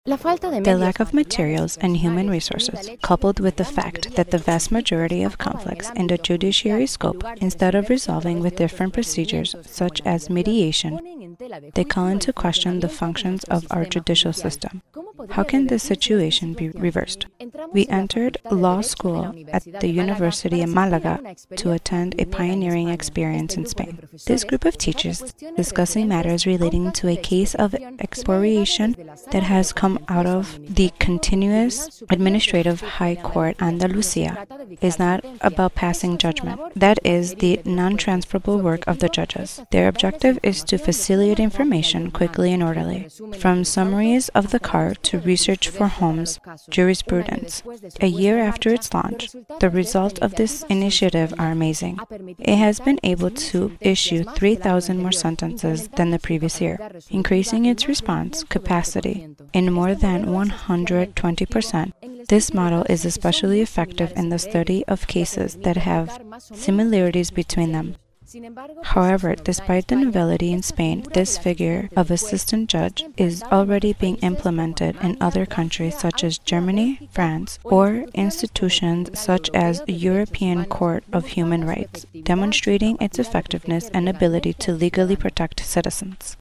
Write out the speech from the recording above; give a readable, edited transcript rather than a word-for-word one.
The lack of materials and human resources, coupled with the fact that the vast majority of conflicts in the judiciary scope, instead of resolving with different procedures such as mediation, they call into question the functions of our judicial system. How can this situation be reversed? We entered law school at the University of Malaga to attend a pioneering experience in Spain. This group of teachers discussing matters relating to a case of expropriation that has come out of the continuous administrative High Court Andalusia is not about passing judgment. That is the non-transferable work of the judges. Their objective is to facilitate information quickly and orderly, from summaries of the car to research for Holmes jurisprudence. A year after its launch, the results of this initiative are amazing. It has been able to issue 3,000 more sentences than the previous year, increasing its response capacity in more than 120%. This model is especially effective in the study of cases that have similarities between them. However, despite the novelty in Spain, this figure of assistant judge is already being implemented in other countries such as Germany, France, or institutions such as the European Court of Human Rights, demonstrating its effectiveness and ability to legally protect citizens.